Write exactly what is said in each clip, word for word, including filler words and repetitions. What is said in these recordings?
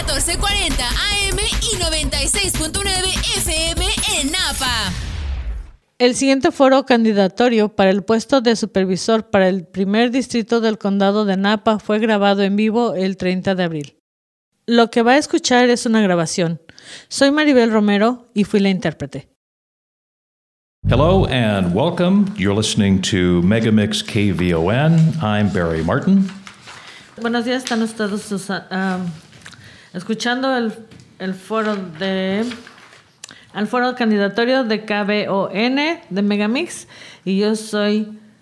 catorce cuarenta A M y noventa y seis punto nueve F M en Napa. El siguiente foro candidatorio para el puesto de supervisor para el primer distrito del condado de Napa fue grabado en vivo el treinta de abril. Lo que va a escuchar es una grabación. Soy Maribel Romero y fui la intérprete. Hello and welcome. You're listening to Megamix K V O N. I'm Barry Martin. Buenos días, están ustedes uh, escuchando el, el foro de al foro candidatorio de K V O N de Megamix y yo soy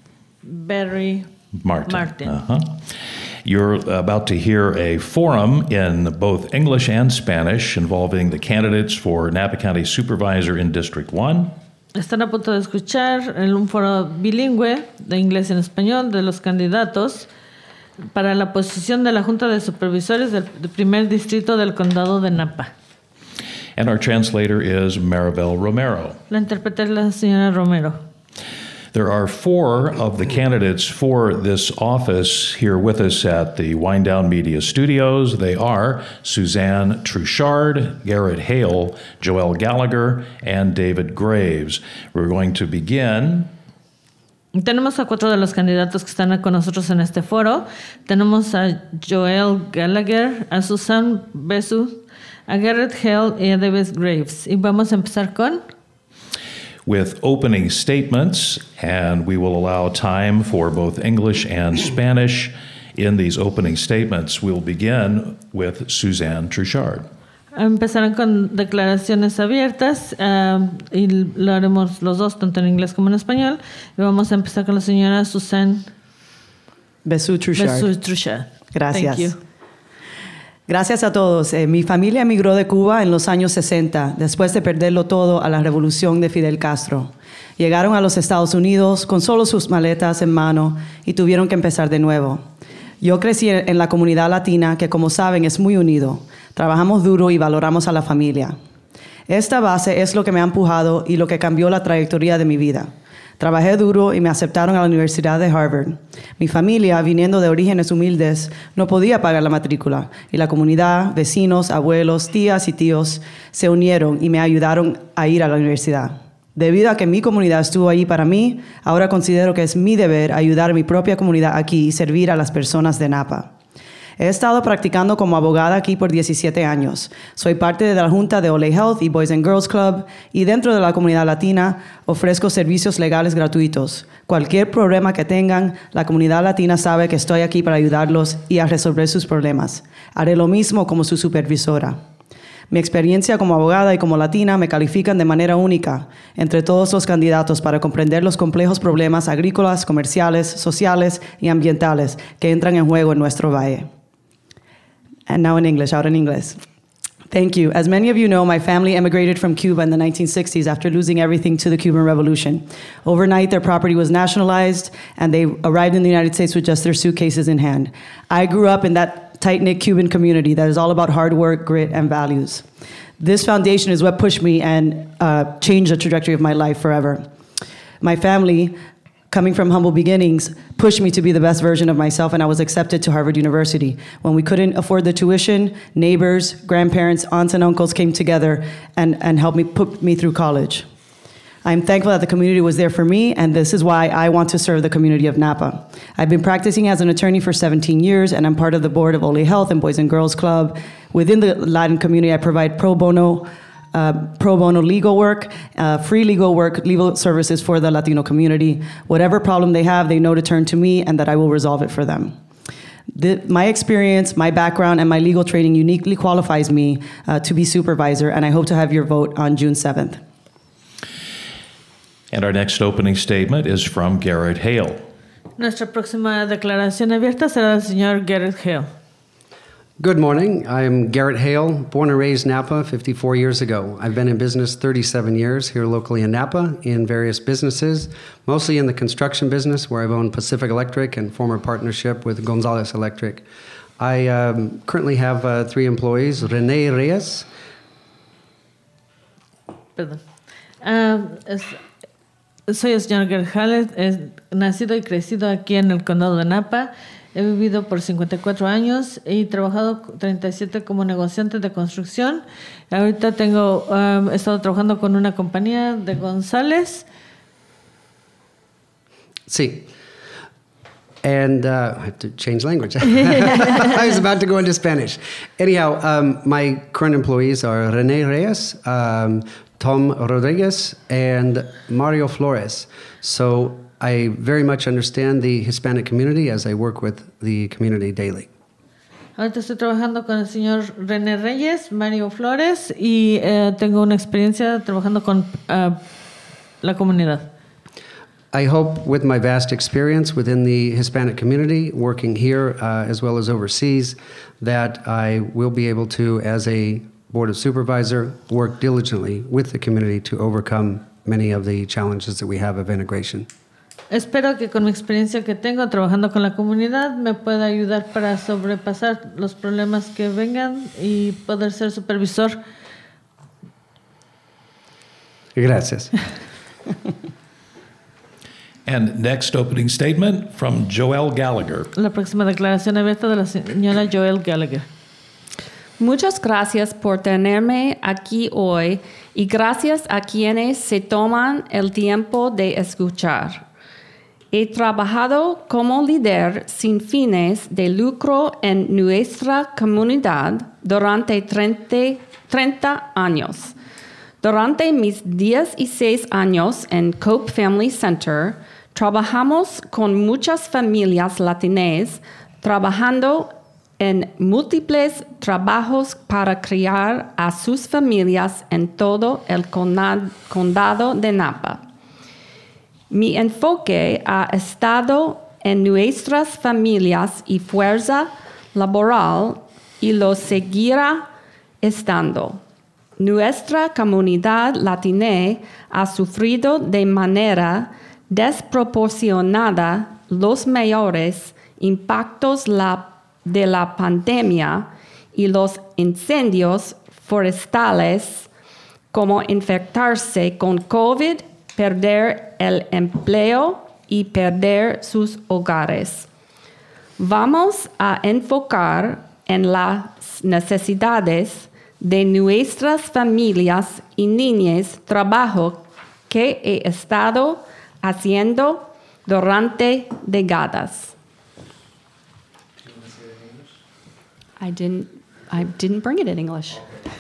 Barry Martin. Martin. Uh-huh. You're about to hear a forum in both English and Spanish involving the candidates for Napa County Supervisor in District one. Están a punto de escuchar el, un foro bilingüe de inglés en español de los candidatos para la posición de la Junta de Supervisores del, del primer distrito del condado de Napa. And our translator is Maribel Romero. La intérprete es la señora Romero. There are four of the candidates for this office here with us at the Wind Down Media Studios. They are Suzanne Truchard, Garrett Hale, Joel Gallagher, and David Graves. We're going to begin. Tenemos a cuatro de los candidatos que están con nosotros en este foro. Tenemos a Joel Gallagher, a Susan Besu, a Garrett Hale y a David Graves. Y vamos a empezar con... with opening statements, and we will allow time for both English and Spanish in these opening statements. We'll begin with Suzanne Truchard. Empezarán con declaraciones abiertas uh, y lo haremos los dos, tanto en inglés como en español. Y vamos a empezar con la señora Suzanne Besu Truchard. Besu Truchard. Gracias. Thank you. Gracias a todos. Eh, mi familia emigró de Cuba en los años sesenta, después de perderlo todo a la revolución de Fidel Castro. Llegaron a los Estados Unidos con solo sus maletas en mano y tuvieron que empezar de nuevo. Yo crecí en la comunidad latina que, como saben, es muy unido. Trabajamos duro y valoramos a la familia. Esta base es lo que me ha empujado y lo que cambió la trayectoria de mi vida. Trabajé duro y me aceptaron a la Universidad de Harvard. Mi familia, viniendo de orígenes humildes, no podía pagar la matrícula y la comunidad, vecinos, abuelos, tías y tíos se unieron y me ayudaron a ir a la universidad. Debido a que mi comunidad estuvo ahí para mí, ahora considero que es mi deber ayudar a mi propia comunidad aquí y servir a las personas de Napa. He estado practicando como abogada aquí por diecisiete años. Soy parte de la Junta de Ole Health y Boys and Girls Club y dentro de la comunidad latina ofrezco servicios legales gratuitos. Cualquier problema que tengan, la comunidad latina sabe que estoy aquí para ayudarlos y a resolver sus problemas. Haré lo mismo como su supervisora. Mi experiencia como abogada y como latina me califican de manera única entre todos los candidatos para comprender los complejos problemas agrícolas, comerciales, sociales y ambientales que entran en juego en nuestro valle. And now in English, out in English. Thank you. As many of you know, my family emigrated from Cuba in the nineteen sixties after losing everything to the Cuban Revolution. Overnight, their property was nationalized, and they arrived in the United States with just their suitcases in hand. I grew up in that tight-knit Cuban community that is all about hard work, grit, and values. This foundation is what pushed me and uh, changed the trajectory of my life forever. My family, coming from humble beginnings, pushed me to be the best version of myself, and I was accepted to Harvard University. When we couldn't afford the tuition, neighbors, grandparents, aunts, and uncles came together and, and helped me put me through college. I'm thankful that the community was there for me, and this is why I want to serve the community of Napa. I've been practicing as an attorney for seventeen years, and I'm part of the board of Ole Health and Boys and Girls Club. Within the Latin community, I provide pro bono Uh, pro bono legal work, uh, free legal work, legal services for the Latino community. Whatever problem they have, they know to turn to me and that I will resolve it for them. The, my experience, my background, and my legal training uniquely qualifies me uh, to be supervisor, and I hope to have your vote on June seventh. And our next opening statement is from Garrett Hale. Nuestra próxima declaración abierta será del señor Garrett Hale. Good morning. I'm Garrett Hale, born and raised Napa fifty-four years ago. I've been in business thirty-seven years here locally in Napa in various businesses, mostly in the construction business where I've owned Pacific Electric and former partnership with Gonzalez Electric. I um, currently have uh, three employees, Rene Reyes. Perdón. Uh, es, soy el señor Garrett Hale, es nacido y crecido aquí en el condado de Napa. He vivido por cincuenta y cuatro años y he trabajado treinta y siete como negociante de construcción. Ahorita tengo, um, he estado trabajando con una compañía de González. Sí. And uh, I have to change language. I was about to go into Spanish. Anyhow, um, my current employees are René Reyes, um, Tom Rodriguez, and Mario Flores. So I very much understand the Hispanic community as I work with the community daily. Ahorita estoy trabajando con el señor René Reyes, Mario Flores, y eh, tengo una experiencia trabajando con uh, la comunidad. I hope with my vast experience within the Hispanic community, working here uh, as well as overseas, that I will be able to, as a Board of Supervisor, work diligently with the community to overcome many of the challenges that we have of integration. Espero que con mi experiencia que tengo trabajando con la comunidad me pueda ayudar para sobrepasar los problemas que vengan y poder ser supervisor. Gracias. And next opening statement from Joelle Gallagher. La próxima declaración abierta de la señora Joelle Gallagher. Muchas gracias por tenerme aquí hoy y gracias a quienes se toman el tiempo de escuchar. He trabajado como líder sin fines de lucro en nuestra comunidad durante treinta años. Durante mis dieciséis años en Cope Family Center, trabajamos con muchas familias latinas trabajando en múltiples trabajos para criar a sus familias en todo el condado de Napa. Mi enfoque ha estado en nuestras familias y fuerza laboral y lo seguirá estando. Nuestra comunidad latina ha sufrido de manera desproporcionada los mayores impactos la, de la pandemia y los incendios forestales, como infectarse con COVID, perder el empleo y perder sus hogares. Vamos a enfocar en las necesidades de nuestras familias y niñas, trabajo que he estado haciendo durante décadas. I didn't, I didn't bring it in English.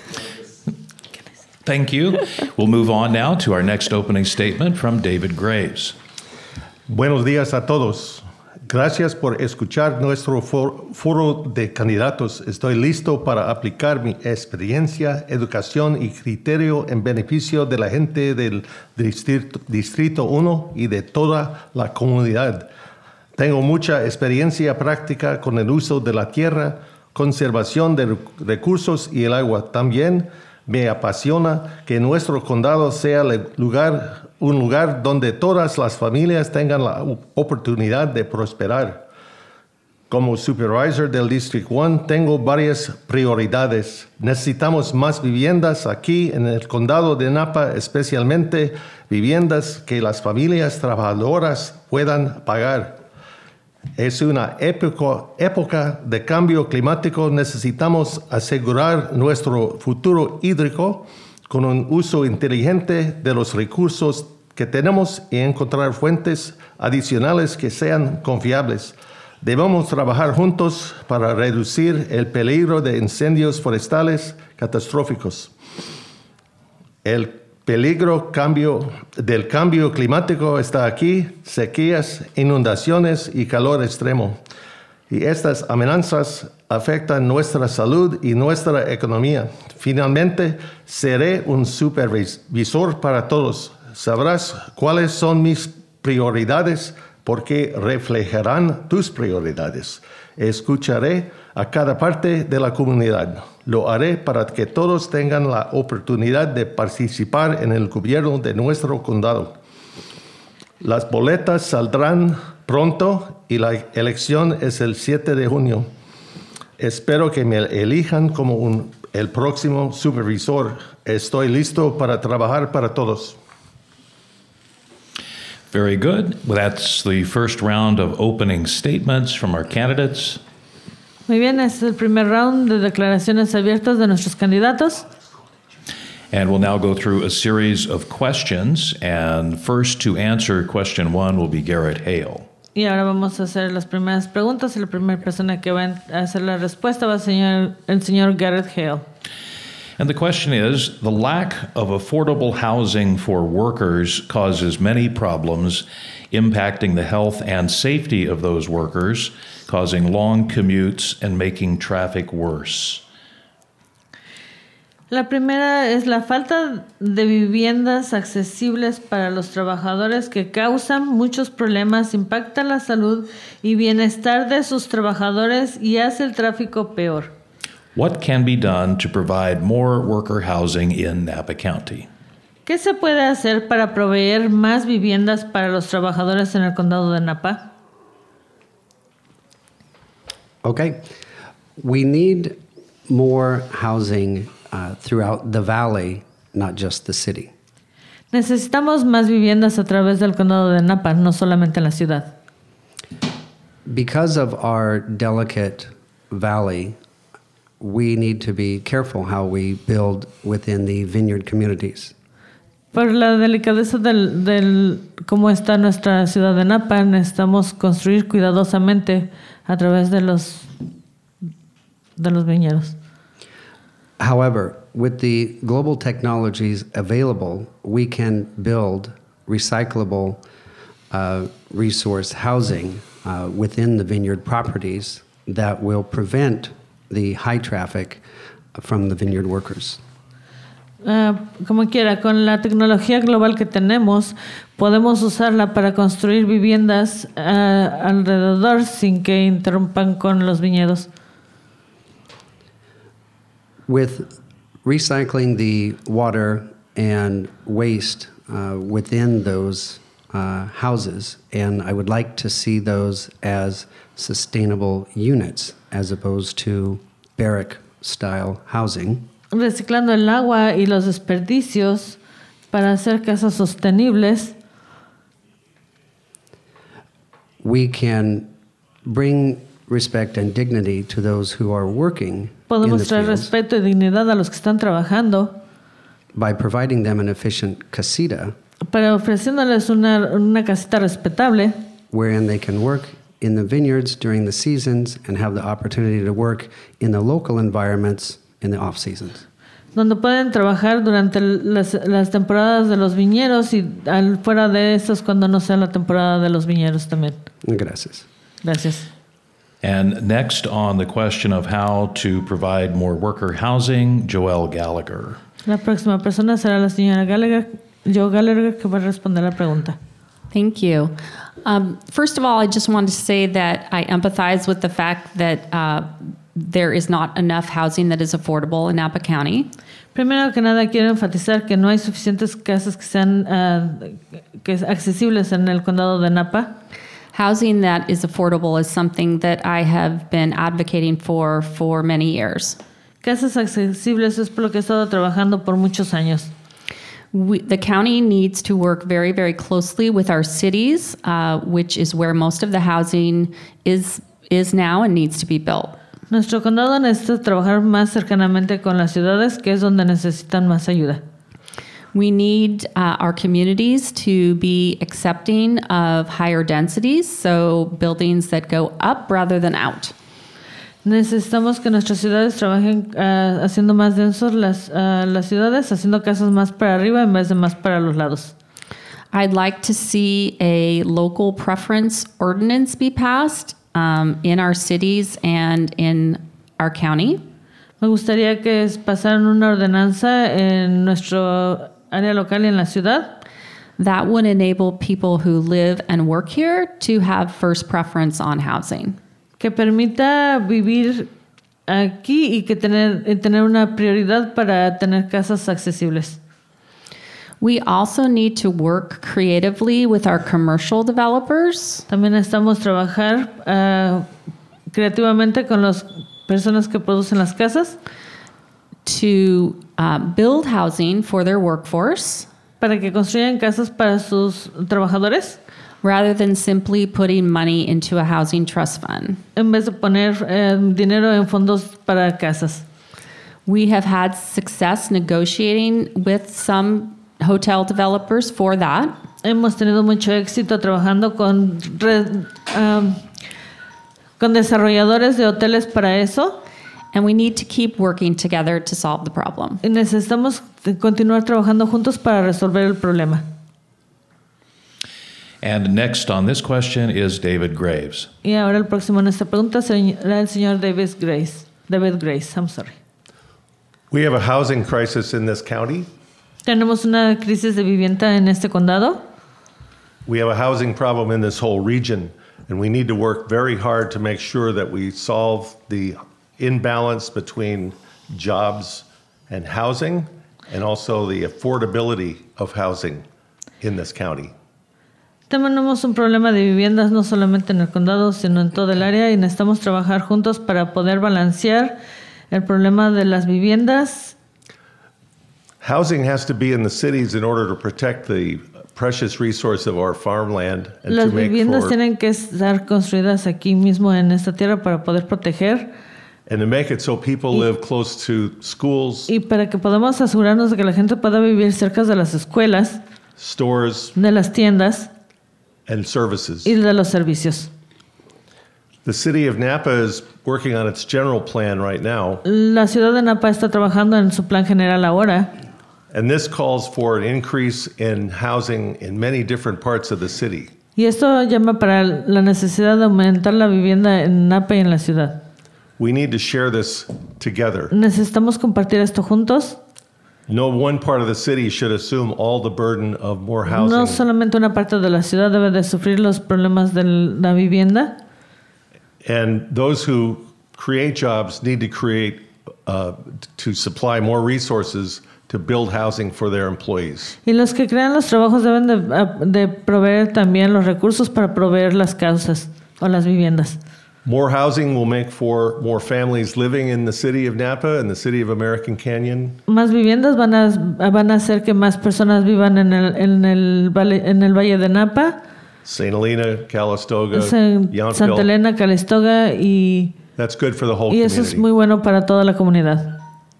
Thank you. We'll move on now to our next opening statement from David Graves. Buenos días a todos. Gracias por escuchar nuestro foro de candidatos. Estoy listo para aplicar mi experiencia, educación y criterio en beneficio de la gente del Distrito, Distrito uno y de toda la comunidad. Tengo mucha experiencia práctica con el uso de la tierra, conservación de recursos y el agua. También me apasiona que nuestro condado sea el lugar, un lugar donde todas las familias tengan la oportunidad de prosperar. Como supervisor del District uno, tengo varias prioridades. Necesitamos más viviendas aquí en el condado de Napa, especialmente viviendas que las familias trabajadoras puedan pagar. Es una época, época de cambio climático. Necesitamos asegurar nuestro futuro hídrico con un uso inteligente de los recursos que tenemos y encontrar fuentes adicionales que sean confiables. Debemos trabajar juntos para reducir el peligro de incendios forestales catastróficos. El peligro cambio, del cambio climático está aquí, sequías, inundaciones y calor extremo. Y estas amenazas afectan nuestra salud y nuestra economía. Finalmente, seré un supervisor para todos. Sabrás cuáles son mis prioridades porque reflejarán tus prioridades. Escucharé a cada parte de la comunidad. Lo haré para que todos tengan la oportunidad de participar en el gobierno de nuestro condado. Las boletas saldrán pronto y la elección es el siete de junio. Espero que me elijan como un, el próximo supervisor. Estoy listo para trabajar para todos. Very good. Well, that's the first round of opening statements from our candidates. Muy bien, este es el primer round de declaraciones abiertas de nuestros candidatos. And we'll now go through a series of questions. And first to answer question one will be Garrett Hale. Y ahora vamos a hacer las primeras preguntas y la primera persona que va a hacer la respuesta va a ser el señor Garrett Hale. And the question is, the lack of affordable housing for workers causes many problems, impacting the health and safety of those workers, causing long commutes and making traffic worse. La primera es la falta de viviendas accesibles para los trabajadores que causan muchos problemas, impacta la salud y bienestar de sus trabajadores y hace el tráfico peor. What can be done to provide more worker housing in Napa County? ¿Qué se puede hacer para proveer más viviendas para los trabajadores en el condado de Napa? Okay. We need more housing uh, throughout the valley, not just the city. Necesitamos más viviendas a través del condado de Napa, no solamente en la ciudad. Because of our delicate valley, we need to be careful how we build within the vineyard communities. Por la delicadeza del, del cómo está nuestra ciudad de Napa, necesitamos construir cuidadosamente a través de los de los viñedos. However, with the global technologies available, we can build recyclable uh, resource housing uh, within the vineyard properties that will prevent the high traffic from the vineyard workers. Uh, como quiera, con la tecnología global que tenemos, podemos usarla para construir viviendas uh, alrededor sin que interrumpan con los viñedos. With recycling the water and waste uh, within those uh, houses, and I would like to see those as sustainable units as opposed to barrack-style housing. Reciclando el agua y los desperdicios para hacer casas sostenibles, we can bring respect and dignity to those who are working podemos in the traer fields respeto y dignidad a los que están trabajando by providing them an efficient casita para ofreciéndoles una, una casita respetable wherein they can work in the vineyards during the seasons and have the opportunity to work in the local environments in the off seasons. donde pueden trabajar durante las, las temporadas de los viñedos y al, fuera de estos cuando no sea la temporada de los viñedos también. Gracias. Gracias. And next on the question of how to provide more worker housing, Joelle Gallagher. La próxima persona será la señora Gallagher, Joe Gallagher, que va a responder la pregunta. Thank you. Um, first of all, I just wanted to say that I empathize with the fact that uh, there is not enough housing that is affordable in Napa County. Primero que nada, quiero enfatizar que no hay suficientes casas que sean uh, que accesibles en el condado de Napa. Housing that is affordable is something that I have been advocating for for many years. Casas accesibles es por lo que he estado trabajando por muchos años. We, the county needs to work very, very closely with our cities, uh, which is where most of the housing is is now and needs to be built. Nuestro condado necesita trabajar más cercanamente con las ciudades, que es donde necesitan más ayuda. We need uh, our communities to be accepting of higher densities, so buildings that go up rather than out. Necesitamos que nuestras ciudades trabajen uh, haciendo más densos las, uh, las ciudades, haciendo casas más para arriba en vez de más para los lados. I'd like to see a local preference ordinance be passed um, in our cities and in our county. Me gustaría que pasaran una ordenanza en nuestro área local y en la ciudad. That would enable people who live and work here to have first preference on housing. Que permita vivir aquí y que tener, y tener una prioridad para tener casas accesibles. We also need to work creatively with our commercial developers. También necesitamos trabajar uh, creativamente con las personas que producen las casas. To uh, build housing for their workforce. para que construyan casas para sus trabajadores, rather than simply putting money into a housing trust fund. en vez de poner eh, dinero en fondos para casas. We have had success negotiating with some hotel developers for that. Hemos tenido mucho éxito trabajando con, re, um, con desarrolladores de hoteles para eso. And we need to keep working together to solve the problem. Y necesitamos continuar trabajando juntos para resolver el problema. And next on this question is David Graves. Y ahora el próximo en esta pregunta será el señor David Grace. David Grace, I'm sorry. We have a housing crisis in this county. Tenemos una crisis de vivienda en este condado. We have a housing problem in this whole region, and we need to work very hard to make sure that we solve the imbalance between jobs and housing, and also the affordability of housing in this county. Tenemos un problema de viviendas no solamente en el condado, sino en todo el área, y necesitamos trabajar juntos para poder balancear el problema de las viviendas. Housing has to be in the cities in order to protect the precious resource of our farmland and Las to make viviendas for, tienen que estar construidas aquí mismo en esta tierra para poder proteger and to make it so people y, live close to schools, y para que podamos asegurarnos de que la gente pueda vivir cerca de las escuelas, stores, de las tiendas and services. y de los servicios. The city of Napa is working on its general plan right now, La ciudad de Napa está trabajando en su plan general ahora. and this calls for an increase in housing in many different parts of the city. Y esto llama para la necesidad de aumentar la vivienda en Napa y en la ciudad. We need to share this together. Necesitamos compartir esto juntos. No one part of the city should assume all the burden of more housing. No solamente una parte de la ciudad debe de sufrir los problemas de la vivienda. And those who create jobs need to create, uh, to supply more resources to build housing for their employees. Y los que crean los trabajos deben de, de proveer también los recursos para proveer las casas o las viviendas. More housing will make for more families living in the city of Napa and the city of American Canyon. Más viviendas van a, van a hacer que más personas vivan en el, en el, valle, en el Valle de Napa, Saint Helena, Calistoga, San- Yountville. Santa Elena, Calistoga, y, That's good for the whole y eso es community. muy bueno para toda la comunidad.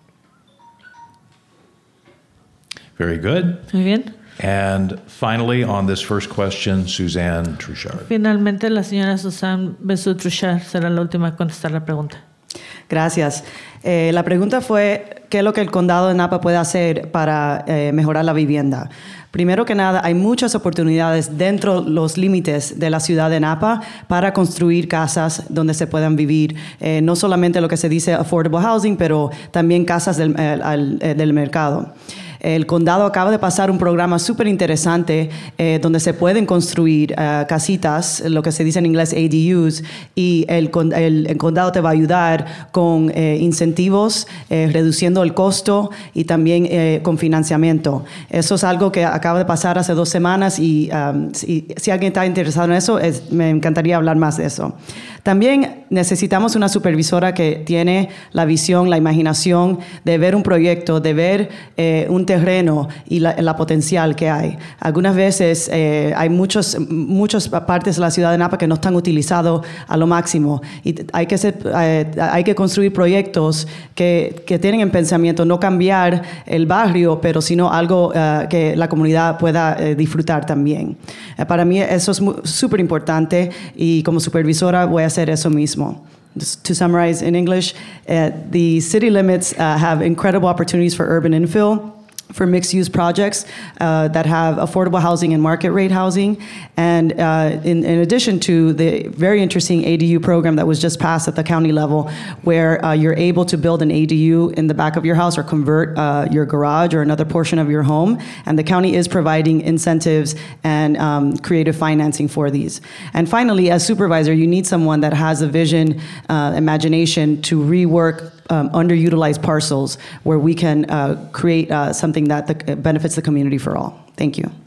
Very good. Muy bien. And finally, on this first question, Suzanne Truchard. Finalmente, la señora Susan Bessu-Truchard será la última a contestar la pregunta. Gracias. Eh, la pregunta fue, ¿qué es lo que el condado de Napa puede hacer para eh, mejorar la vivienda? Primero que nada, hay muchas oportunidades dentro de los límites de la ciudad de Napa para construir casas donde se puedan vivir, eh, no solamente lo que se dice affordable housing, pero también casas del, eh, al, eh, del mercado. El condado acaba de pasar un programa súper interesante eh, donde se pueden construir uh, casitas, lo que se dice en inglés A D Us, y el, el, el condado te va a ayudar con eh, incentivos, eh, reduciendo el costo y también eh, con financiamiento. Eso es algo que acaba de pasar hace dos semanas y um, si, si alguien está interesado en eso, es, me encantaría hablar más de eso. También necesitamos una supervisora que tiene la visión, la imaginación de ver un proyecto, de ver eh, un terreno y la, la potencial que hay. Algunas veces eh, hay muchos, muchas partes de la ciudad de Napa que no están utilizados a lo máximo y hay que, ser, eh, hay que construir proyectos que, que tienen en pensamiento no cambiar el barrio, pero sino algo uh, que la comunidad pueda eh, disfrutar también. Eh, para mí eso es súper importante y como supervisora voy a hacer eso mismo. Just to summarize in English, uh, the city limits uh, have incredible opportunities for urban infill, for mixed-use projects uh, that have affordable housing and market-rate housing. And uh, in, in addition to the very interesting A D U program that was just passed at the county level, where uh, you're able to build an A D U in the back of your house or convert uh, your garage or another portion of your home. And the county is providing incentives and um, creative financing for these. And finally, as supervisor, you need someone that has a vision, uh, imagination to rework Um, underutilized parcels where we can uh, create uh, something that the, benefits the community for all. Thank you.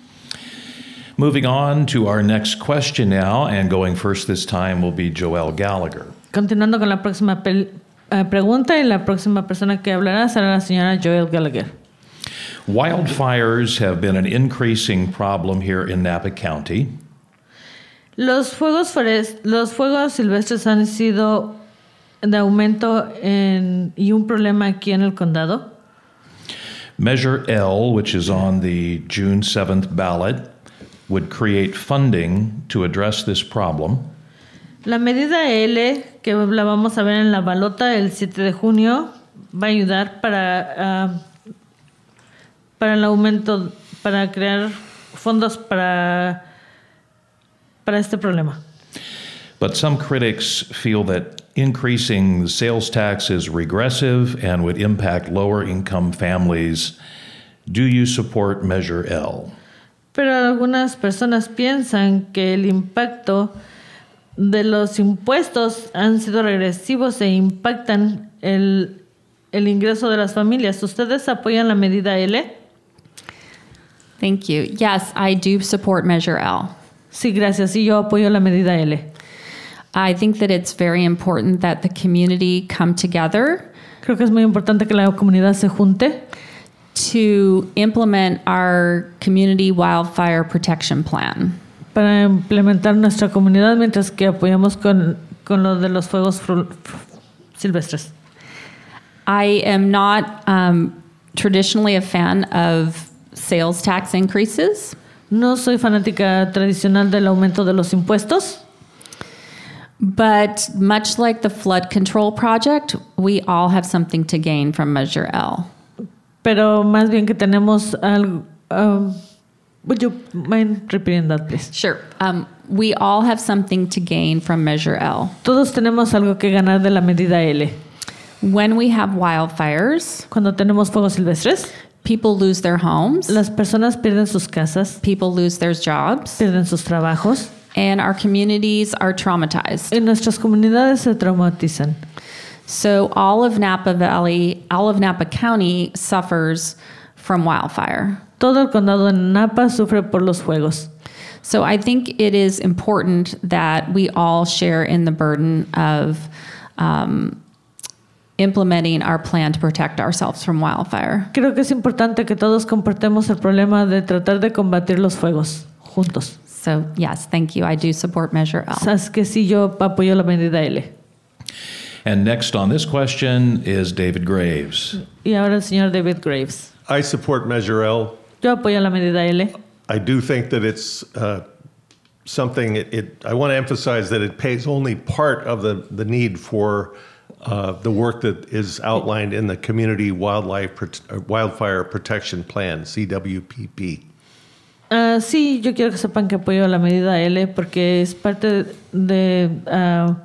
Moving on to our next question now, and going first this time will be Joel Gallagher. Continuando con la próxima pel- uh, pregunta, y la próxima persona que hablará será la señora Joel Gallagher. Wildfires have been an increasing problem here in Napa County. Los fuegos, forest, los fuegos silvestres han sido de aumento en, y un problema aquí en el condado. Measure L, which is on the June seventh ballot, would create funding to address this problem. La medida L, que la vamos a ver en la balota el siete de junio, va a ayudar para, uh, para el aumento, para crear fondos para, para este problema. But some critics feel that increasing the sales tax is regressive and would impact lower-income families. Do you support Measure L? Pero algunas personas piensan que el impacto de los impuestos han sido regresivos e impactan el, el ingreso de las familias. ¿Ustedes apoyan la medida L? Thank you. Yes, I do support Measure L. Sí, gracias. Y yo apoyo la medida L. I think that it's very important that the community come together Creo que es muy importante que la comunidad se junte to implement our community wildfire protection plan. para implementar nuestra comunidad mientras que apoyamos con, con lo de los fuegos fru- fru- silvestres. I am not um, traditionally a fan of sales tax increases, No soy fanática tradicional del aumento de los impuestos, but much like the flood control project, we all have something to gain from Measure L. pero más bien que tenemos algo... um, would you mind repeating that, please? Sure. Um, we all have something to gain from Measure L. Todos tenemos algo que ganar de la medida L. When we have wildfires, Cuando tenemos fuegos silvestres, people lose their homes, las personas pierden sus casas, people lose their jobs, pierden sus trabajos and our communities are traumatized. y nuestras comunidades se traumatizan. So all of Napa Valley, all of Napa County suffers from wildfire. Todo el condado de Napa sufre por los fuegos. So I think it is important that we all share in the burden of um, implementing our plan to protect ourselves from wildfire. Creo que es importante que todos compartamos el problema de tratar de combatir los fuegos juntos. So yes, thank you. I do support Measure L. Sabes que sí, yo apoyo la medida L. And next on this question is David Graves. Y ahora el señor David Graves. I support Measure L. Yo apoyo la medida L. I do think that it's uh, something, it, it, I want to emphasize that it pays only part of the, the need for uh, the work that is outlined in the Community Wildlife Prote- uh, Wildfire Protection Plan, C W P P. Uh, sí, yo quiero que sepan que apoyo la medida L porque es parte de, uh,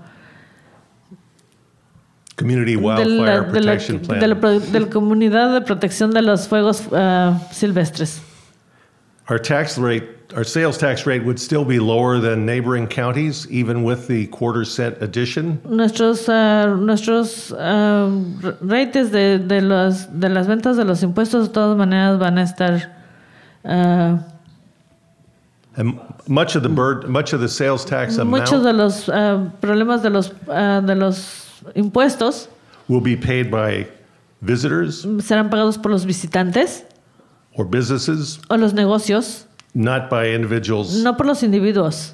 Community de, Wildfire la, de, la, Protection Plan. de, la, pro- de la comunidad de protección de los fuegos uh, silvestres. Our tax rate, our sales tax rate would still be lower than neighboring counties, even with the quarter cent addition. Nuestros, uh, nuestros uh, rates de, de, los, de las ventas de los impuestos de todas maneras van a estar... Uh, And much of the bird, much of the sales tax muchos amount de los uh, problemas de los, uh, de los impuestos will be paid by visitors serán pagados por los visitantes or businesses, o los negocios, not by individuals. no por los individuos.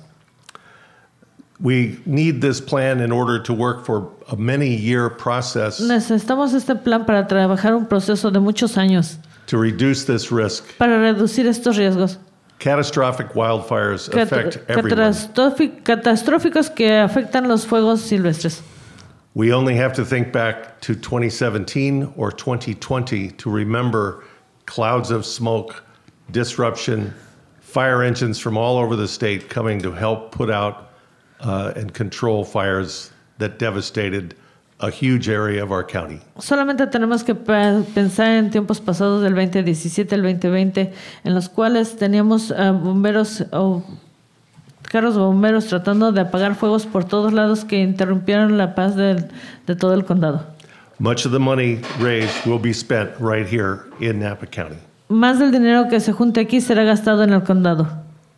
We need this plan in order to work for a many-year process Necesitamos este plan para trabajar un proceso de muchos años to reduce this risk. para reducir estos riesgos Catastrophic wildfires cat- affect everyone. catastrófi- catastróficos que afectan los fuegos silvestres. We only have to think back to twenty seventeen or twenty twenty to remember clouds of smoke, disruption, fire engines from all over the state coming to help put out uh, and control fires that devastated a huge area of our county. Solamente tenemos que pe- pensar en tiempos pasados del veinte diecisiete al veinte veinte, en los cuales teníamos uh, bomberos o carros de bomberos tratando de apagar fuegos por todos lados que interrumpieron la paz de, de todo el condado. Much of the money raised will be spent right here in Napa County. Más del dinero que se junte aquí será gastado en el condado.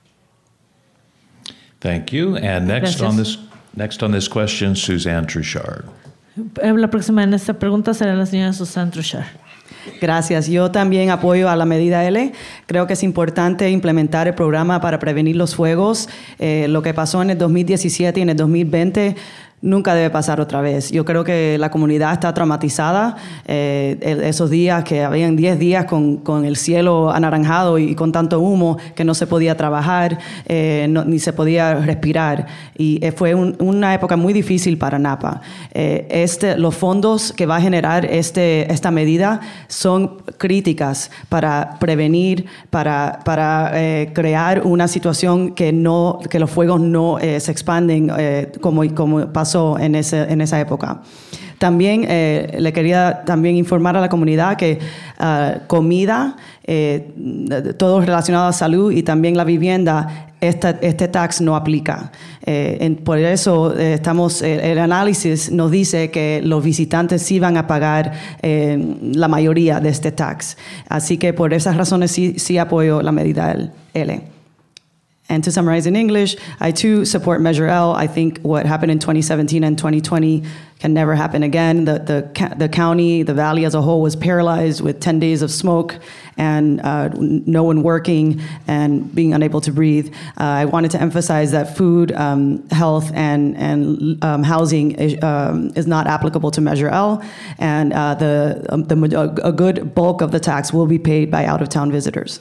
Thank you. And next Gracias. on this next on this question, Suzanne Truchard. La próxima en esta pregunta será la señora Susan Truchard. Gracias. Yo también apoyo a la medida L. Creo que es importante implementar el programa para prevenir los fuegos. Eh, lo que pasó en el dos mil diecisiete y en el dos mil veinte nunca debe pasar otra vez. Yo creo que la comunidad está traumatizada. Eh, esos días que habían diez días con, con el cielo anaranjado y con tanto humo que no se podía trabajar, eh, no, ni se podía respirar. Y eh, fue un, una época muy difícil para Napa. Eh, este, los fondos que va a generar este, esta medida son críticas para prevenir, para, para eh, crear una situación que, no, que los fuegos no eh, se expanden eh, como, como pasó en, ese, en esa época. También eh, le quería también informar a la comunidad que uh, comida, eh, todo relacionado a salud y también la vivienda, esta, este tax no aplica. Eh, en, por eso eh, estamos, eh, el análisis nos dice que los visitantes sí van a pagar eh, la mayoría de este tax. Así que por esas razones sí, sí apoyo la medida L. And to summarize in English, I too support Measure L. I think what happened in twenty seventeen and twenty twenty can never happen again. The, the, the county, the valley as a whole was paralyzed with ten days of smoke and uh, no one working and being unable to breathe. Uh, I wanted to emphasize that food, um, health, and, and um, housing is, um, is not applicable to Measure L, and uh, the, um, the, a good bulk of the tax will be paid by out-of-town visitors.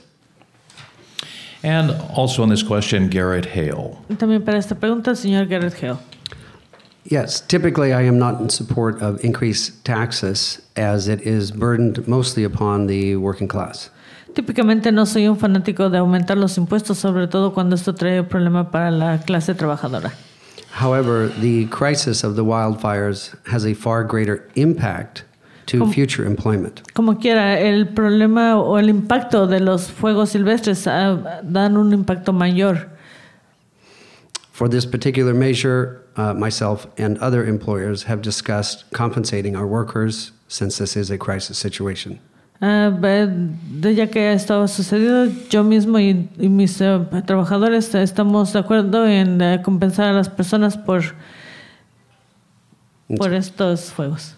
And also on this question, Garrett Hale. También para esta pregunta, el señor Garrett Hale. Yes, typically I am not in support of increased taxes as it is burdened mostly upon the working class. Típicamente no soy un fanático de aumentar los impuestos, sobre todo cuando esto trae problema para la clase trabajadora. However, the crisis of the wildfires has a far greater impact to como, future employment. Como quiera, el problema o el impacto de los fuegos silvestres uh, dan un impacto mayor. For this particular measure, uh, myself and other employers have discussed compensating our workers since this is a crisis situation. Uh, de ya que esto ha sucedido, yo mismo y, y mis uh, trabajadores estamos de acuerdo en uh, compensar a las personas por, por estos fuegos.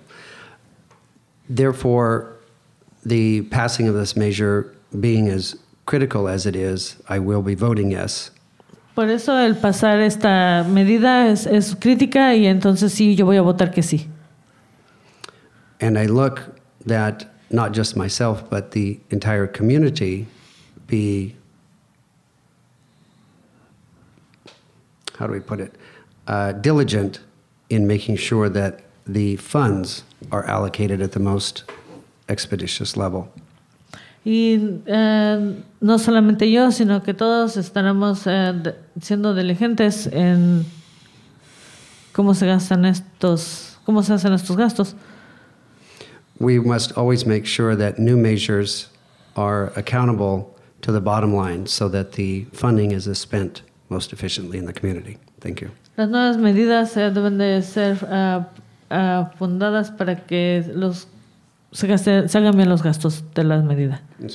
Therefore, the passing of this measure being as critical as it is, I will be voting yes. Por eso el pasar esta medida es, es crítica y entonces sí, yo voy a votar que sí. And I look that not just myself, but the entire community be, how do we put it, uh, diligent in making sure that the funds are allocated at the most expeditious level. Y eh, no solamente yo, sino que todos estaremos eh, de, siendo diligentes en cómo se gastan estos, cómo se hacen estos gastos. We must always make sure that new measures are accountable to the bottom line so that the funding is spent most efficiently in the community. Thank you. Las nuevas medidas eh, deben de ser uh, uh, fundadas para que los se, gaste, se hagan bien los gastos de las medidas. Yes,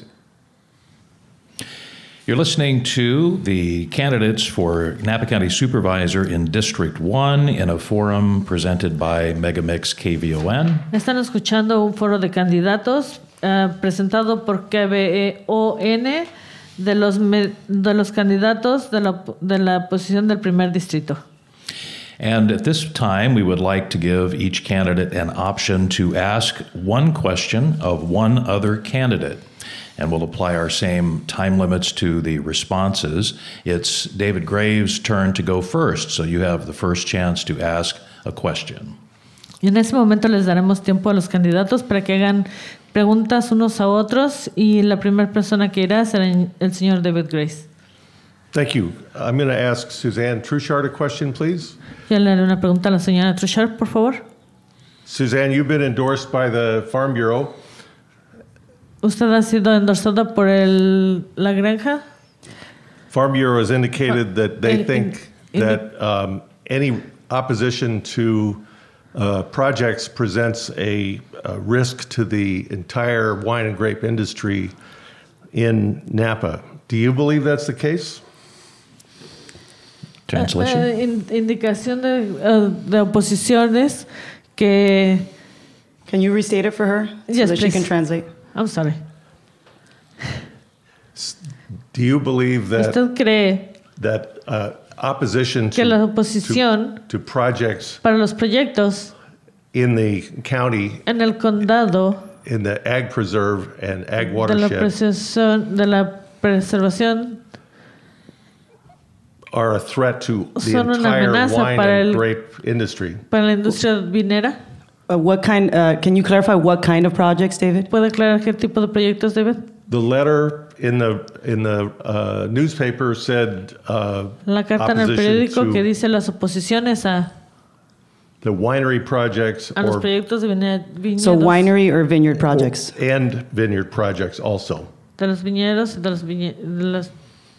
You're listening to the candidates for Napa County Supervisor in District one in a forum presented by Megamix K V O N. Están escuchando un foro de candidatos uh, presentado por K V O N de los, me, de los candidatos de la, de la posición del primer distrito. And at this time, we would like to give each candidate an option to ask one question of one other candidate. And we'll apply our same time limits to the responses. It's David Graves' turn to go first, so you have the first chance to ask a question. Y en ese momento les daremos tiempo a los candidatos para que hagan preguntas unos a otros y la primera persona que irá será el señor David Graves. Thank you. I'm going to ask Suzanne Truchard a question, please. Yo le haré una pregunta a la señora Truchard, por favor. Suzanne, you've been endorsed by the Farm Bureau. ¿Usted ha sido endorsada por el, la granja? Farm Bureau has indicated that they In- think in- that um, any opposition to uh, projects presents a, a risk to the entire wine and grape industry in Napa. Do you believe that's the case? Translation. Uh, in, indicación de, uh, de oposiciones que Can you restate it for her so Yes, that she please. can translate? I'm sorry. Do you believe that ¿Usted cree that uh, opposition que la to, oposición to, to projects para los proyectos in the county, en el condado in the ag preserve and ag de la, watershed, preservación, de la preservación are a threat to the son una entire amenaza wine para and el- grape industry? para la industria vinera? Uh, what kind? Uh, can you clarify what kind of projects, David? ¿Puede aclarar qué tipo de proyectos, David? The letter in the in the uh, newspaper said uh, La carta en el opposition periódico to que dice las oposiciones a, the winery projects a los or proyectos de vine- viñedos, So winery or vineyard projects. and vineyard projects also. de los viñedos y de los viñe- de los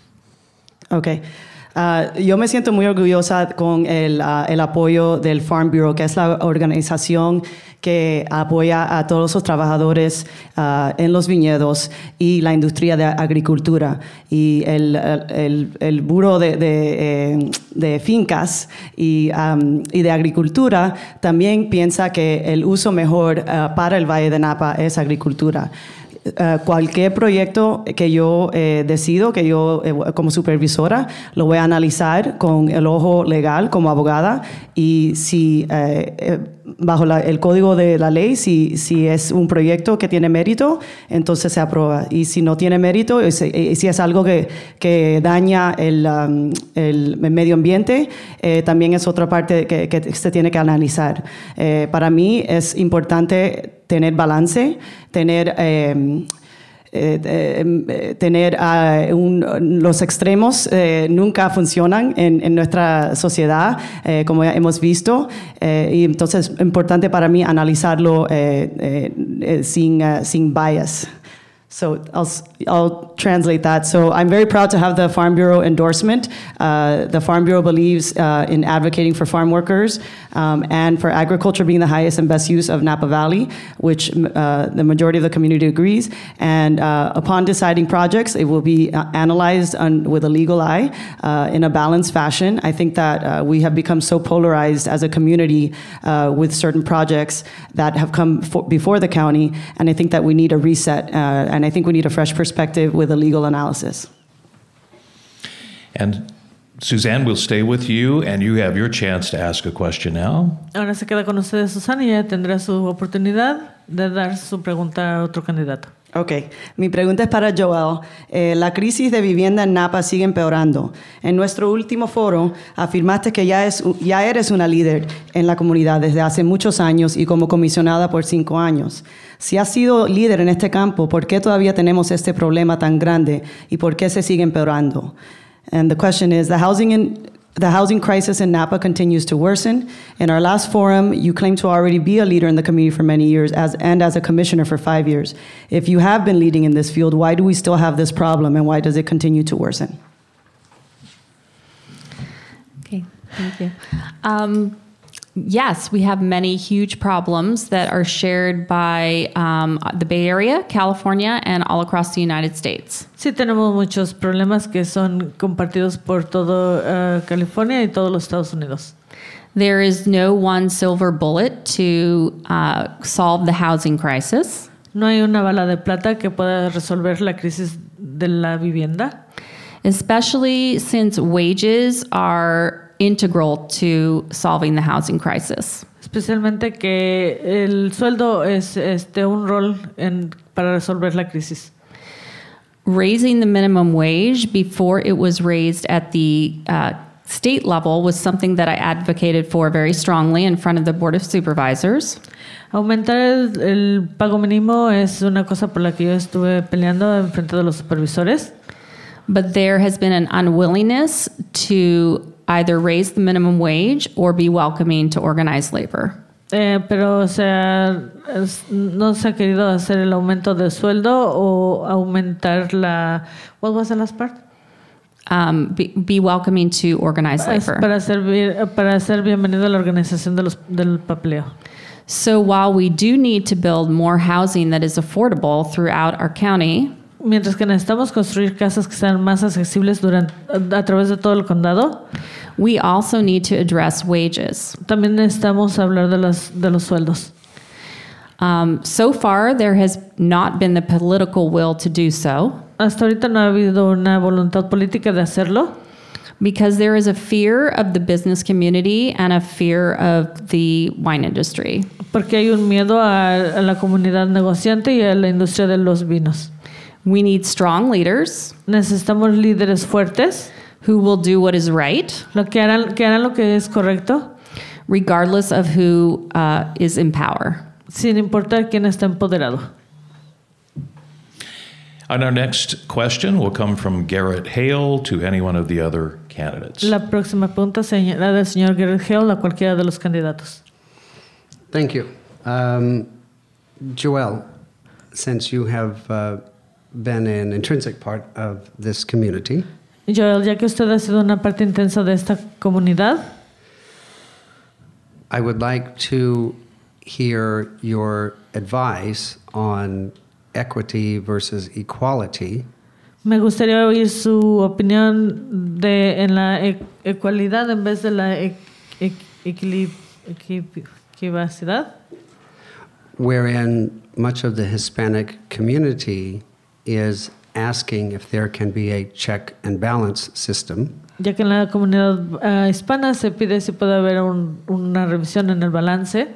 Okay. Uh, yo me siento muy orgullosa con el, uh, el apoyo del Farm Bureau, que es la organización que apoya a todos los trabajadores uh, en los viñedos y la industria de agricultura. Y el, el, el, el Buró de, de, eh, de Fincas y, um, y de Agricultura también piensa que el uso mejor uh, para el Valle de Napa es agricultura. Uh, cualquier proyecto que yo eh, decido, que yo eh, como supervisora, lo voy a analizar con el ojo legal como abogada y si eh, eh, bajo la, el código de la ley, si, si es un proyecto que tiene mérito, entonces se aprueba. Y si no tiene mérito, y si, y si es algo que, que daña el, um, el medio ambiente, eh, también es otra parte que, que se tiene que analizar. Eh, para mí es importante tener balance, tener... Eh, Eh, eh, tener uh, un, los extremos eh, nunca funcionan en, en nuestra sociedad, eh, como ya hemos visto, eh, y entonces es importante para mí analizarlo eh, eh, eh, sin, uh, sin bias. So I'll, I'll translate that. So I'm very proud to have the Farm Bureau endorsement. Uh, the Farm Bureau believes uh, in advocating for farm workers um, and for agriculture being the highest and best use of Napa Valley, which uh, the majority of the community agrees. And uh, upon deciding projects, it will be uh, analyzed on, with a legal eye uh, in a balanced fashion. I think that uh, we have become so polarized as a community uh, with certain projects that have come for, before the county, and I think that we need a reset. Uh, And I think we need a fresh perspective with a legal analysis. And Suzanne will stay with you, and you have your chance to ask a question now. Ahora se queda con ustedes, Susana, y ya tendrá su oportunidad de dar su pregunta a otro candidato. Ok, mi pregunta es para Joel. Eh, la crisis de vivienda en Napa sigue empeorando. En nuestro último foro afirmaste que ya, es, ya eres una líder en la comunidad desde hace muchos años y como comisionada por cinco años. Si has sido líder en este campo, ¿por qué todavía tenemos este problema tan grande y por qué se sigue empeorando? And the question is, the housing in The housing crisis in Napa continues to worsen. In our last forum, you claimed to already be a leader in the community for many years as, and as a commissioner for five years. If you have been leading in this field, why do we still have this problem and why does it continue to worsen? Okay, thank you. Um, yes, we have many huge problems that are shared by um, the Bay Area, California, and all across the United States. Sí, tenemos muchos problemas que son compartidos por todo uh, California y todos los Estados Unidos. There is no one silver bullet to uh, solve the housing crisis. No hay una bala de plata que pueda resolver la crisis de la vivienda, Especially since wages are integral to solving the housing crisis. especialmente que el sueldo es este un rol en, para resolver la crisis. Raising the minimum wage before it was raised at the uh, state level was something that I advocated for very strongly in front of the Board of Supervisors. Aumentar el, el pago mínimo es una cosa por la que yo estuve peleando en frente de los supervisores, But there has been an unwillingness to either raise the minimum wage or be welcoming to organized labor. eh, pero o sea, es- no se ha querido hacer el aumento de sueldo o aumentar la... What was the last part? Um, be, be welcoming to organized Es labor. para servir, para ser bienvenido a la organización de los, del papeleo. So while we do need to build more housing that is affordable throughout our county, Mientras que necesitamos construir casas que sean más accesibles durante, a través de todo el condado, we also need to address wages. también necesitamos hablar de los, de los sueldos. Um, so far, there has not been the political will to do so. Hasta ahorita no ha habido una voluntad política de hacerlo. Because there is a fear of the business community and a fear of the wine industry. Porque hay un miedo a, a la comunidad negociante y a la industria de los vinos. We need strong leaders. Necesitamos líderes fuertes. Who will do what is right. Lo que harán, que harán lo que es correcto. Regardless of who uh, is in power. Sin importar quién está empoderado. And our next question will come from Garrett Hale to any one of the other candidates. La próxima pregunta será del señor Garrett Hale a cualquiera de los candidatos. Thank you. Um, Joel, since you have uh, been an intrinsic part of this community, Joel, ya que usted ha sido una parte intensa de esta comunidad, I would like to hear your advice on equity versus equality. Me gustaría oír su opinión de en la e- ecualidad en vez de la e- e- equilib- equip- equivacidad, wherein much of the Hispanic community is asking if there can be a check and balance system. ya que en la comunidad uh, hispana se pide si puede haber un, una revisión en el balance,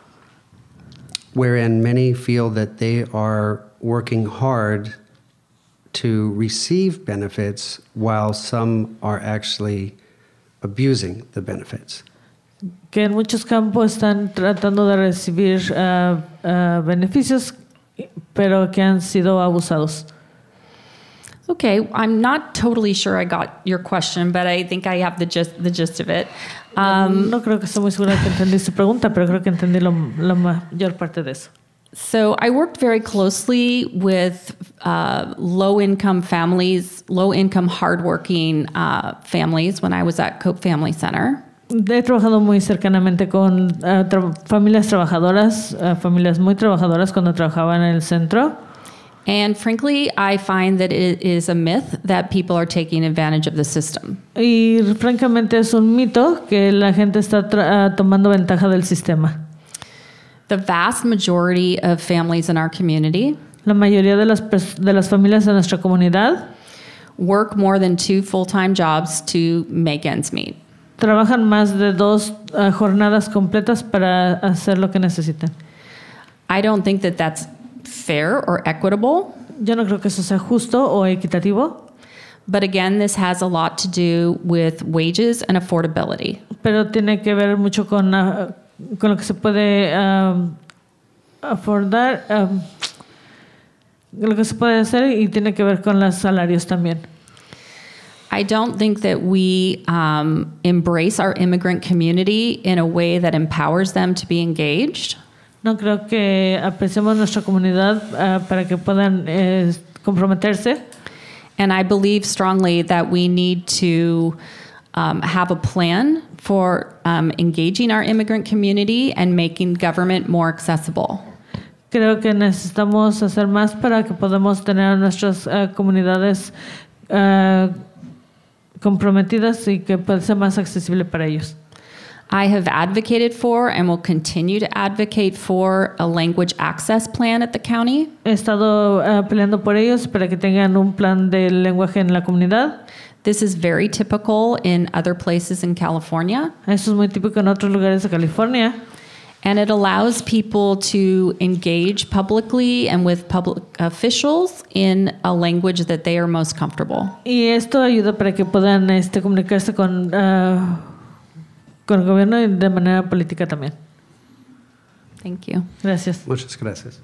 wherein many feel that they are working hard to receive benefits while some are actually abusing the benefits. que en muchos campos están tratando de recibir uh, uh, beneficios, pero que han sido abusados. Okay, I'm not totally sure I got your question, but I think I have the gist, the gist of it. Um, no creo que estoy muy segura que entendí su pregunta, pero creo que entendí lo, la mayor parte de eso. So I worked very closely with uh, low-income families, low-income, hardworking uh, families when I was at Cope Family Center. He trabajado muy cercanamente con uh, tra- familias trabajadoras, uh, familias muy trabajadoras cuando trabajaba en el centro. And frankly, I find that it is a myth that people are taking advantage of the system. Y francamente es un mito que la gente está tra- uh, tomando ventaja del sistema. The vast majority of families in our community La mayoría de las, pers- de las familias de nuestra comunidad work more than two full-time jobs to make ends meet. trabajan más de dos uh, jornadas completas para hacer lo que necesitan. I don't think that that's fair or equitable. Yo no creo que eso sea justo o equitativo, But again, this has a lot to do with wages and affordability. pero tiene que ver mucho con, uh, con lo que se puede um, afordar, um, lo que se puede hacer y tiene que ver con los salarios también. I don't think that we um, embrace our immigrant community in a way that empowers them to be engaged. No creo que apreciemos nuestra comunidad uh, para que puedan eh, comprometerse. And I believe strongly that we need to um, have a plan for um, engaging our immigrant community and making government more accessible. Creo que necesitamos hacer más para que podamos tener a nuestras uh, comunidades uh, comprometidas y que pueda ser más accesible para ellos. I have advocated for and will continue to advocate for a language access plan at the county. He estado uh, peleando por ellos para que tengan un plan de lenguaje en la comunidad. This is very typical in other places in California, Eso es muy típico en otros lugares de California. and it allows people to engage publicly and with public officials in a language that they are most comfortable. Y esto ayuda para que puedan este, comunicarse con, uh, con el gobierno y de manera política también. Thank you. Gracias. Muchas gracias.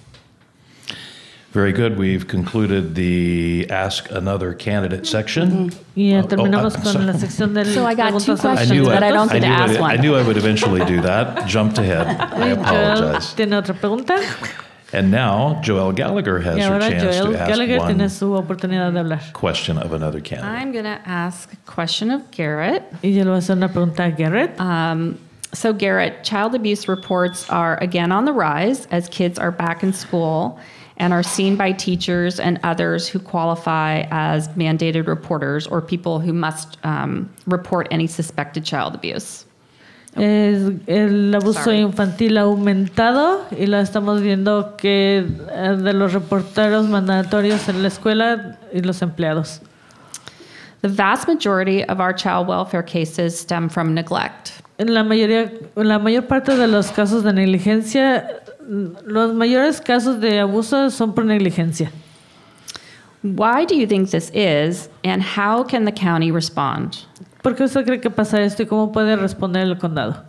Very good. We've concluded the Ask Another Candidate section. Y ya Oh, oh, terminamos I'm con sorry. la sección del So I got two preguntas a los I knew, But I don't I, get to knew ask I, one. I knew I would eventually do that. Jumped ahead. I Joel apologize. tiene otra pregunta. And now Joelle Gallagher has Y her ahora chance Joel to ask Gallagher one tiene su oportunidad de hablar. question of another candidate. I'm going to ask a question of Garrett. Y yo le voy a hacer una pregunta a Garrett. Um, so, Garrett, child abuse reports are again on the rise as kids are back in school and are seen by teachers and others who qualify as mandated reporters or people who must um, report any suspected child abuse. Es- el abuso Sorry. infantil ha aumentado y lo estamos viendo que eh, de los reporteros mandatorios en la escuela y los empleados. The vast majority of our child welfare cases stem from neglect. En la mayoría, la mayor parte de los casos de negligencia, los mayores casos de abuso son por negligencia. Why do you think this is, and how can the county respond? ¿Por qué usted cree que pasa esto y cómo puede responder el condado?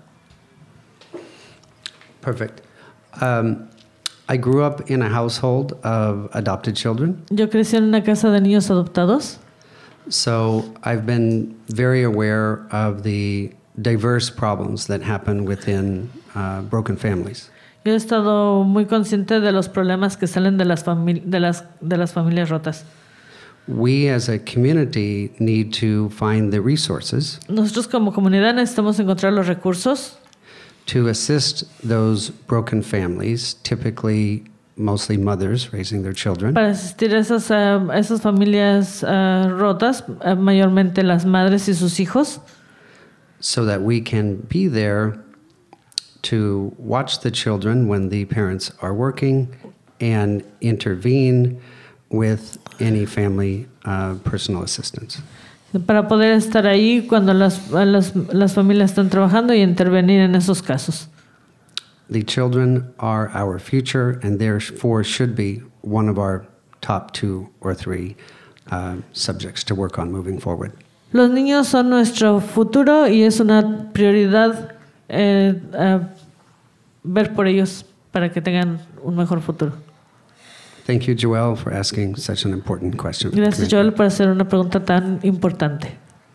Perfect. Um, I grew up in a household of adopted children, Yo crecí en una casa de niños adoptados, so I've been very aware of the diverse problems that happen within uh, broken families. yo he estado muy consciente de los problemas que salen de las, famili- de las, de las familias rotas. We as a community need to find the resources Nosotros como comunidad necesitamos encontrar los recursos to assist those broken families, typically mostly mothers raising their children, para asistir a esas, ah, a esas familias ah, rotas, ah, mayormente las madres y sus hijos, so that we can be there to watch the children when the parents are working and intervene with any family uh, personal assistance. para poder estar ahí cuando las, las, las familias están trabajando y intervenir en esos casos. The children are our future, and therefore should be one of our top two or three uh, subjects to work on moving forward. Los niños son nuestro futuro y es una prioridad eh, ah, ver por ellos para que tengan un mejor futuro. Thank you, Joelle, for asking such an important question. Gracias, Joel, por hacer una pregunta tan importante.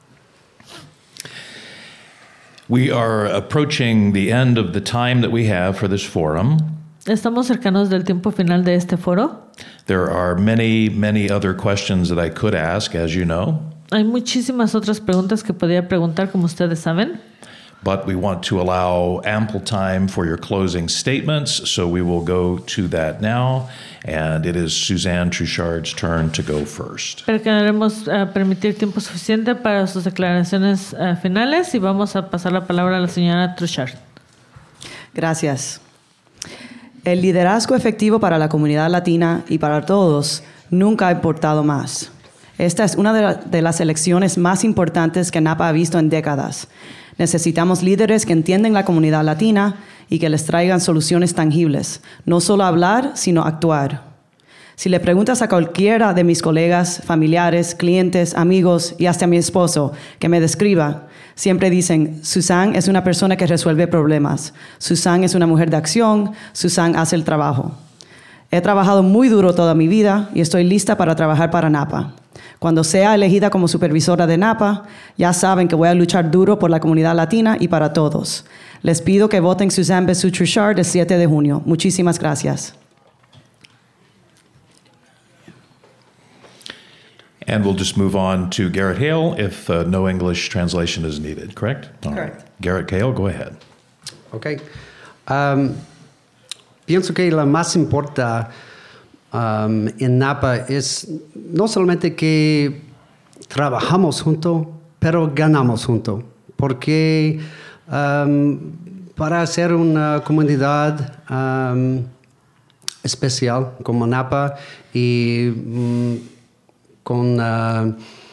We are approaching the end of the time that we have for this forum. Estamos cercanos del tiempo final de este foro. There are many, many other questions that I could ask, as you know, Hay muchísimas otras preguntas que podría preguntar, como ustedes saben, but we want to allow ample time for your closing statements, so we will go to that now, and it is Suzanne Truchard's turn to go first. pero queremos eh, permitir tiempo suficiente para sus declaraciones eh, finales y vamos a pasar la palabra a la señora Truchard. Gracias. El liderazgo efectivo para la comunidad latina y para todos nunca ha importado más. Esta es una de, la- de las elecciones más importantes que Napa ha visto en décadas. Necesitamos líderes que entienden la comunidad latina y que les traigan soluciones tangibles. No solo hablar, sino actuar. Si le preguntas a cualquiera de mis colegas, familiares, clientes, amigos y hasta a mi esposo que me describa, siempre dicen, Susan es una persona que resuelve problemas. Susan es una mujer de acción. Susan hace el trabajo. He trabajado muy duro toda mi vida y estoy lista para trabajar para Napa. Cuando sea elegida como supervisora de Napa, ya saben que voy a luchar duro por la comunidad latina y para todos. Les pido que voten Suzanne Bessu Truchard el siete de junio. Muchísimas gracias. And we'll just move on to Garrett Hale if uh, no English translation is needed, correct? All right. Correct. Garrett Hale, go ahead. Okay. Um, pienso que lo más importa um, en Napa es no solamente que trabajamos juntos, pero ganamos juntos. Porque um, para hacer una comunidad um, especial como Napa y mm, con uh,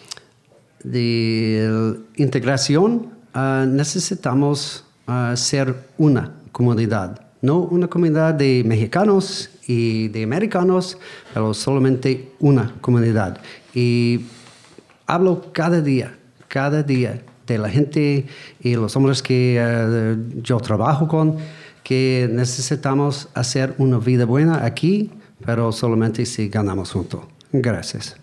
de integración uh, necesitamos uh, ser una comunidad, no una comunidad de mexicanos y de americanos, pero solamente una comunidad. Y hablo cada día, cada día de la gente y los hombres que uh, yo trabajo con, que necesitamos hacer una vida buena aquí, pero solamente si ganamos juntos. Gracias.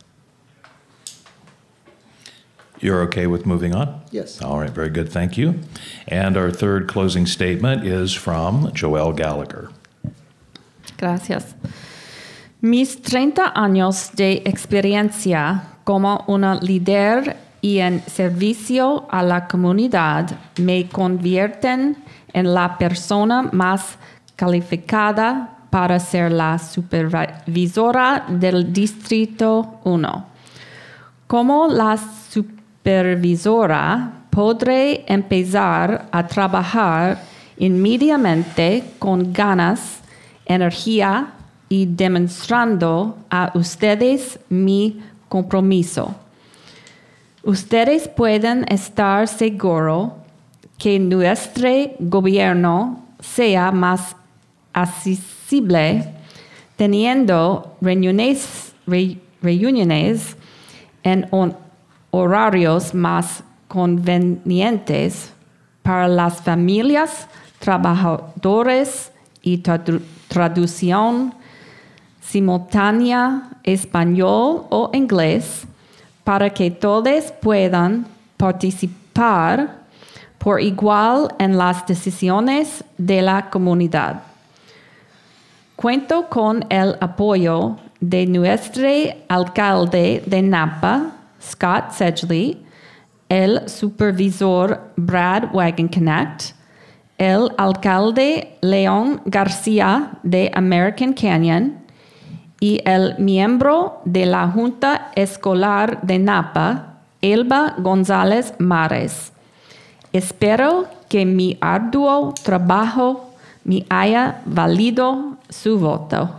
You're okay with moving on? Yes. All right, very good, thank you. And our third closing statement is from Joelle Gallagher. Gracias. Mis treinta años de experiencia como una líder y en servicio a la comunidad me convierten en la persona más calificada para ser la supervisora del Distrito uno. Como la supervisora podré empezar a trabajar inmediatamente con ganas, energía y demostrando a ustedes mi compromiso. Ustedes pueden estar seguros que nuestro gobierno sea más accesible, teniendo reuniones, re, reuniones en on, horarios más convenientes para las familias, trabajadores y tradu traducción simultánea español o inglés para que todos puedan participar por igual en las decisiones de la comunidad. Cuento con el apoyo de nuestro alcalde de Napa, Scott Sedgley, el supervisor Brad Wagenknecht, el alcalde León García de American Canyon y el miembro de la Junta Escolar de Napa, Elba González Mares. Espero que mi arduo trabajo me haya valido su voto.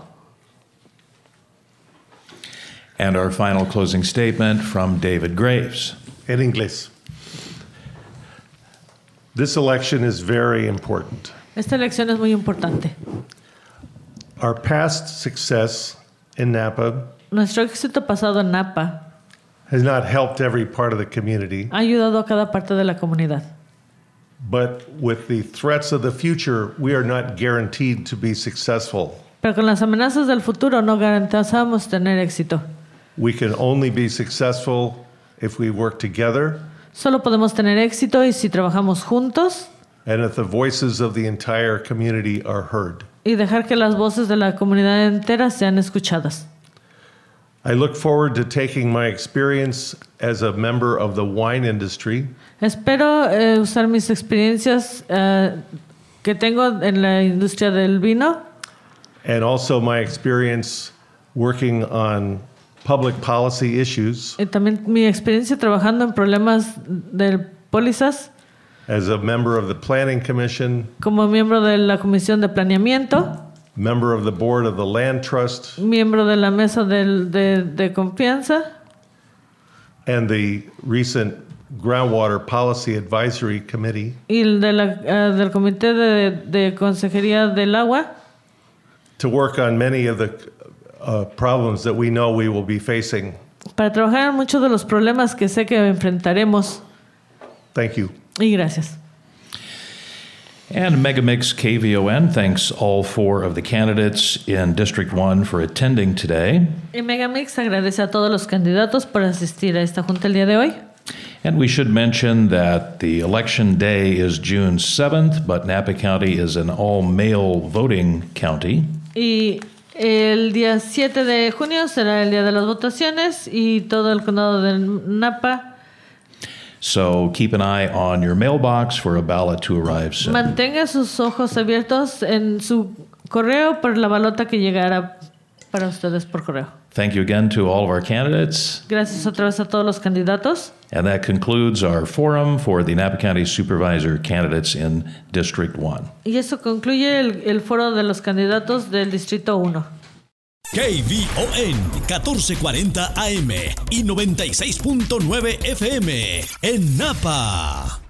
And our final closing statement from David Graves. En inglés. This election is very important. Esta elección es muy importante. Our past success in Napa Nuestro éxito pasado en Napa has not helped every part of the community, ha ayudado a cada parte de la comunidad. but with the threats of the future, we are not guaranteed to be successful. Pero con las amenazas del futuro no garantizamos tener éxito. We can only be successful if we work together Solo podemos tener éxito y si trabajamos juntos and if the voices of the entire community are heard. y dejar que las voces de la comunidad entera sean escuchadas. I look forward to taking my experience as a member of the wine industry Espero eh, usar mis experiencias eh, que tengo en la industria del vino and also my experience working on public policy issues y también mi experiencia trabajando en problemas de pólizas as a member of the Planning Commission, como miembro de la Comisión de Planeamiento, member of the board of the Land Trust, miembro de la Mesa del- de, de Confianza and the recent Groundwater Policy Advisory Committee y el de la, eh, del Comité de, de Consejería del Agua to work on many of the uh, problems that we know we will be facing. para trabajar en muchos de los problemas que sé que enfrentaremos. Thank you. Y gracias. And Megamix K V O N thanks all four of the candidates in District one for attending today. Y Megamix agradece a todos los candidatos por asistir a esta junta el día de hoy. And we should mention that the election day is June seventh, but Napa County is an all-male voting county. Y el día siete de junio será el día de las votaciones y todo el condado de Napa. So keep an eye on your mailbox for a ballot to arrive soon. Mantenga sus ojos abiertos en su correo por la balota que llegará para ustedes por correo. Thank you again to all of our candidates. Gracias otra vez a todos los candidatos. And that concludes our forum for the Napa County Supervisor candidates in District one. Y eso concluye el, el foro de los candidatos del Distrito uno. K V O N catorce cuarenta A M y noventa y seis punto nueve F M en Napa.